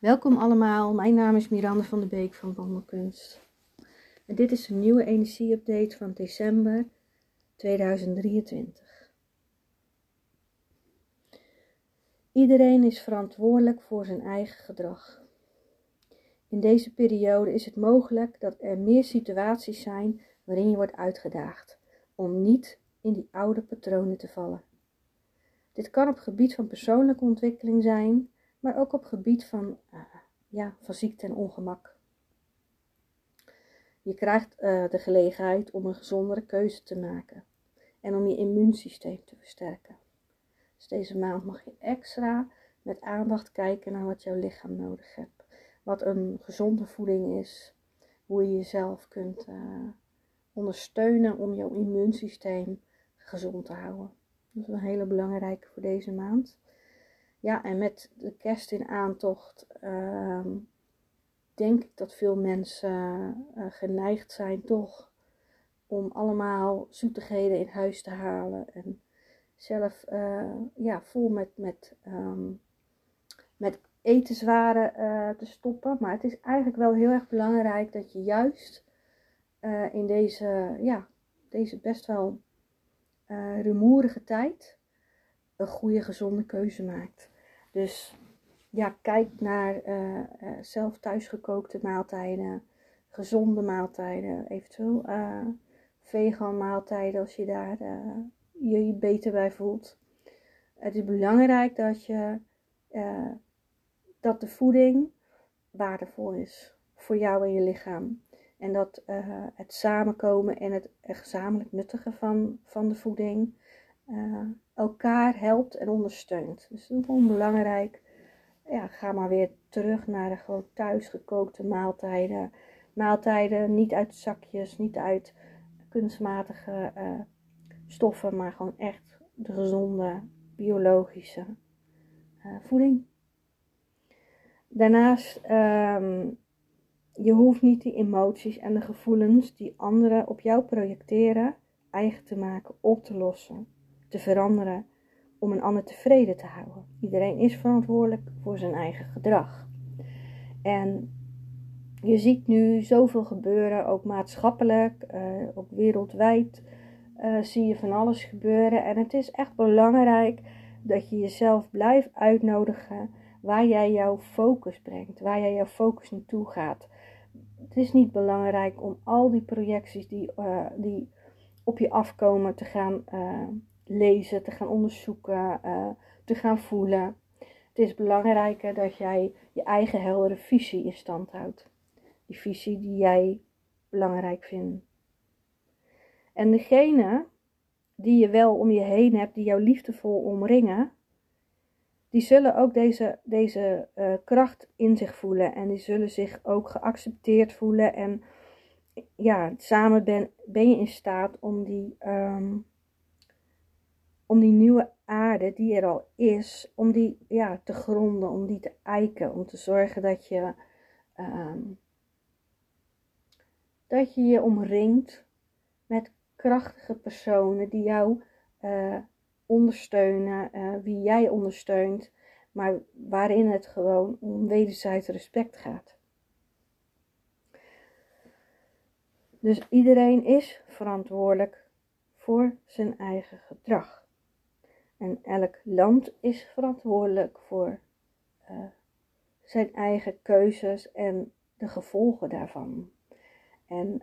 Welkom allemaal, mijn naam is Miranda van de Beek van Wandelkunst. En dit is een nieuwe energie-update van december 2023. Iedereen is verantwoordelijk voor zijn eigen gedrag. In deze periode is het mogelijk dat er meer situaties zijn waarin je wordt uitgedaagd om niet in die oude patronen te vallen. Dit kan op gebied van persoonlijke ontwikkeling zijn, maar ook op gebied van ziekte en ongemak. Je krijgt de gelegenheid om een gezondere keuze te maken en om je immuunsysteem te versterken. Dus deze maand mag je extra met aandacht kijken naar wat jouw lichaam nodig hebt. Wat een gezonde voeding is, hoe je jezelf kunt ondersteunen om jouw immuunsysteem gezond te houden. Dat is een hele belangrijke voor deze maand. Ja, en met de kerst in aantocht denk ik dat veel mensen geneigd zijn toch om allemaal zoetigheden in huis te halen. En zelf vol met etenswaren te stoppen. Maar het is eigenlijk wel heel erg belangrijk dat je juist in deze best wel rumoerige tijd een goede gezonde keuze maakt. Dus ja, kijk naar zelf thuisgekookte maaltijden, gezonde maaltijden, eventueel vegan maaltijden als je daar je beter bij voelt. Het is belangrijk dat de voeding waardevol is voor jou en je lichaam. En dat het samenkomen en het gezamenlijk nuttige van de voeding elkaar helpt en ondersteunt. Dus dat is gewoon belangrijk. Ja, ga maar weer terug naar de gewoon thuisgekookte maaltijden. Maaltijden niet uit zakjes, niet uit kunstmatige stoffen, maar gewoon echt de gezonde, biologische voeding. Daarnaast, je hoeft niet die emoties en de gevoelens die anderen op jou projecteren, eigen te maken, op te lossen, te veranderen, om een ander tevreden te houden. Iedereen is verantwoordelijk voor zijn eigen gedrag. En je ziet nu zoveel gebeuren, ook maatschappelijk, ook wereldwijd zie je van alles gebeuren. En het is echt belangrijk dat je jezelf blijft uitnodigen waar jij jouw focus brengt, waar jij jouw focus naartoe gaat. Het is niet belangrijk om al die projecties die op je afkomen te gaan lezen, te gaan onderzoeken, te gaan voelen. Het is belangrijker dat jij je eigen heldere visie in stand houdt. Die visie die jij belangrijk vindt. En degene die je wel om je heen hebt, die jou liefdevol omringen, die zullen ook deze kracht in zich voelen. En die zullen zich ook geaccepteerd voelen. En ja, samen ben je in staat om die nieuwe aarde die er al is, om die te gronden, om die te eiken. Om te zorgen dat je je omringt met krachtige personen die jou ondersteunen, wie jij ondersteunt, maar waarin het gewoon om wederzijds respect gaat. Dus iedereen is verantwoordelijk voor zijn eigen gedrag. En elk land is verantwoordelijk voor zijn eigen keuzes en de gevolgen daarvan. En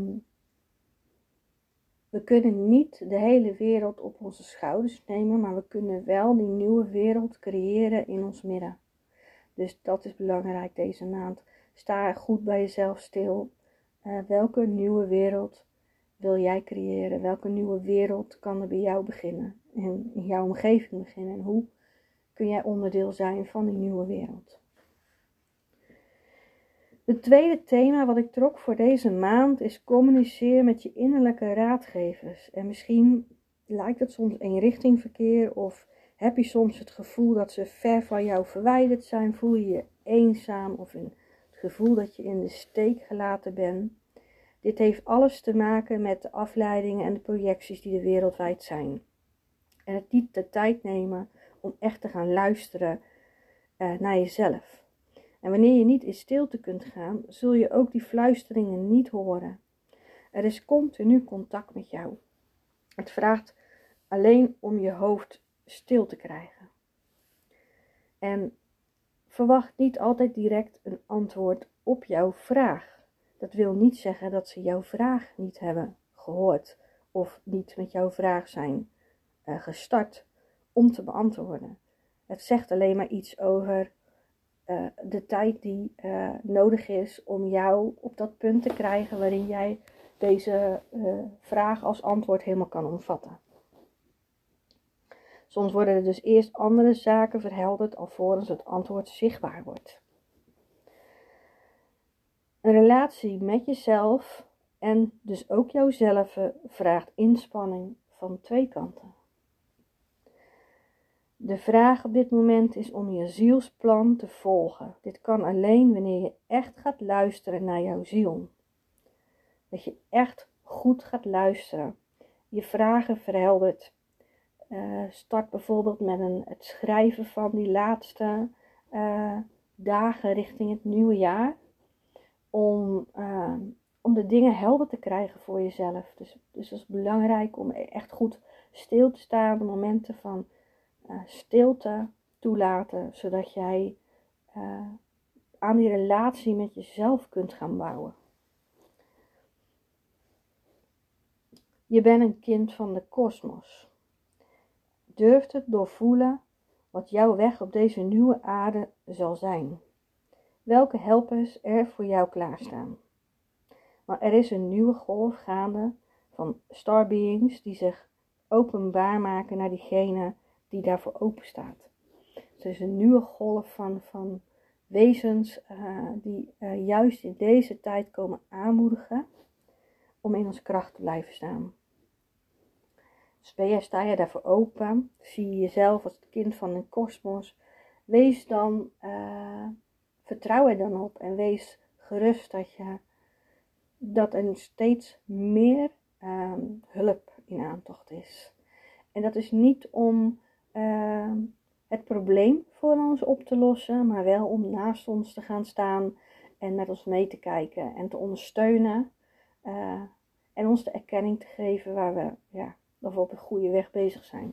we kunnen niet de hele wereld op onze schouders nemen, maar we kunnen wel die nieuwe wereld creëren in ons midden. Dus dat is belangrijk deze maand. Sta goed bij jezelf stil. Welke nieuwe wereld wil jij creëren? Welke nieuwe wereld kan er bij jou beginnen? En in jouw omgeving beginnen? En hoe kun jij onderdeel zijn van die nieuwe wereld? Het tweede thema wat ik trok voor deze maand is communiceer met je innerlijke raadgevers. En misschien lijkt het soms eenrichtingverkeer of heb je soms het gevoel dat ze ver van jou verwijderd zijn. Voel je je eenzaam of het gevoel dat je in de steek gelaten bent. Dit heeft alles te maken met de afleidingen en de projecties die er wereldwijd zijn. En het niet de tijd nemen om echt te gaan luisteren naar jezelf. En wanneer je niet in stilte kunt gaan, zul je ook die fluisteringen niet horen. Er is continu contact met jou. Het vraagt alleen om je hoofd stil te krijgen. En verwacht niet altijd direct een antwoord op jouw vraag. Dat wil niet zeggen dat ze jouw vraag niet hebben gehoord of niet met jouw vraag zijn gestart om te beantwoorden. Het zegt alleen maar iets over de tijd die nodig is om jou op dat punt te krijgen waarin jij deze vraag als antwoord helemaal kan omvatten. Soms worden er dus eerst andere zaken verhelderd alvorens het antwoord zichtbaar wordt. Een relatie met jezelf en dus ook jouzelf vraagt inspanning van twee kanten. De vraag op dit moment is om je zielsplan te volgen. Dit kan alleen wanneer je echt gaat luisteren naar jouw ziel. Dat je echt goed gaat luisteren. Je vragen verheldert. Start bijvoorbeeld met het schrijven van die laatste dagen richting het nieuwe jaar. Om de dingen helder te krijgen voor jezelf. Dus het is belangrijk om echt goed stil te staan. De momenten van stilte toelaten. Zodat jij aan die relatie met jezelf kunt gaan bouwen. Je bent een kind van de kosmos. Durf het doorvoelen wat jouw weg op deze nieuwe aarde zal zijn. Welke helpers er voor jou klaarstaan. Maar er is een nieuwe golf gaande van starbeings die zich openbaar maken naar diegene die daarvoor open staat. Dus er is een nieuwe golf van wezens die juist in deze tijd komen aanmoedigen om in onze kracht te blijven staan. Dus sta je daarvoor open, zie je jezelf als het kind van een kosmos, wees dan, vertrouw er dan op en wees gerust dat er steeds meer hulp in aantocht is. En dat is niet om het probleem voor ons op te lossen, maar wel om naast ons te gaan staan en met ons mee te kijken en te ondersteunen en ons de erkenning te geven waar we of we op de goede weg bezig zijn.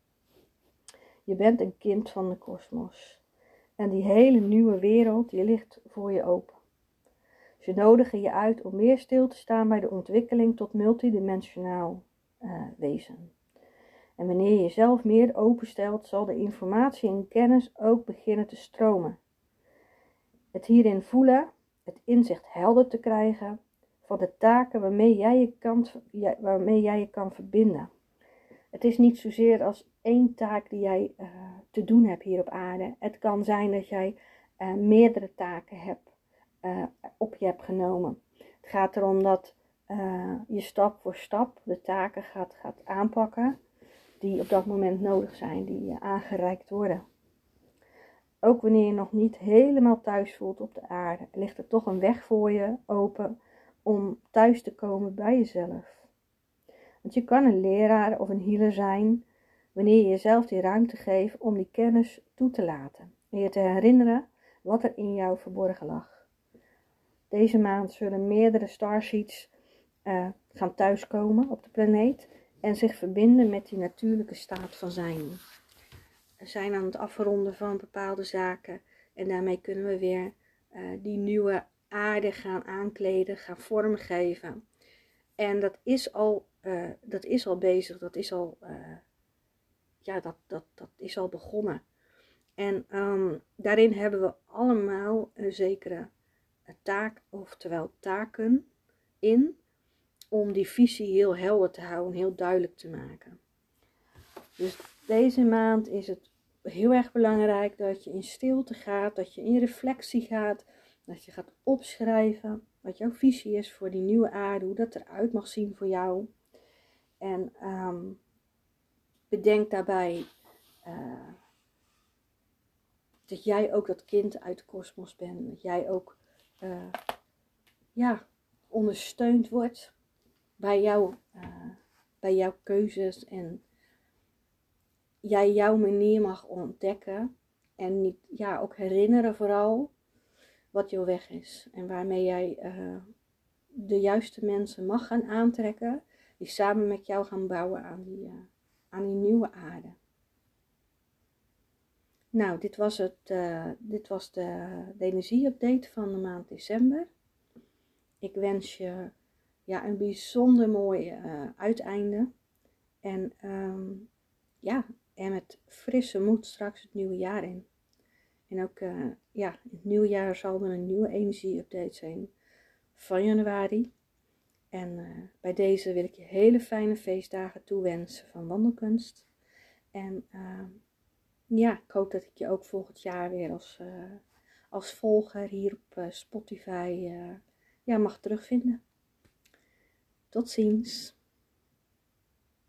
Je bent een kind van de kosmos. En die hele nieuwe wereld, die ligt voor je open. Ze nodigen je uit om meer stil te staan bij de ontwikkeling tot multidimensionaal wezen. En wanneer je jezelf meer openstelt, zal de informatie en kennis ook beginnen te stromen. Het hierin voelen, het inzicht helder te krijgen van de taken waarmee jij je kan verbinden. Het is niet zozeer als één taak die jij te doen hebt hier op aarde. Het kan zijn dat jij meerdere taken op je hebt genomen. Het gaat erom dat je stap voor stap de taken gaat aanpakken die op dat moment nodig zijn, die aangereikt worden. Ook wanneer je nog niet helemaal thuis voelt op de aarde, ligt er toch een weg voor je open om thuis te komen bij jezelf. Want je kan een leraar of een healer zijn wanneer je jezelf die ruimte geeft om die kennis toe te laten. En je te herinneren wat er in jou verborgen lag. Deze maand zullen meerdere starseeds gaan thuiskomen op de planeet en zich verbinden met die natuurlijke staat van zijn. We zijn aan het afronden van bepaalde zaken en daarmee kunnen we weer die nieuwe aarde gaan aankleden, gaan vormgeven. En dat is al bezig, dat is al begonnen. En daarin hebben we allemaal een zekere taak, oftewel taken, om die visie heel helder te houden, heel duidelijk te maken. Dus deze maand is het heel erg belangrijk dat je in stilte gaat, dat je in reflectie gaat, dat je gaat opschrijven wat jouw visie is voor die nieuwe aarde, hoe dat eruit mag zien voor jou. En bedenk daarbij dat jij ook dat kind uit de kosmos bent. Dat jij ook ondersteund wordt bij jouw keuzes. En jij jouw manier mag ontdekken. En ook herinneren vooral wat jouw weg is. En waarmee jij de juiste mensen mag gaan aantrekken. Die samen met jou gaan bouwen aan die nieuwe aarde. Nou, dit was de energie-update van de maand december. Ik wens je een bijzonder mooi uiteinde. En en met frisse moed straks het nieuwe jaar in. En ook in het nieuwe jaar zal er een nieuwe energie-update zijn van januari. En bij deze wil ik je hele fijne feestdagen toewensen van wandelkunst. En ik hoop dat ik je ook volgend jaar weer als volger hier op Spotify mag terugvinden. Tot ziens!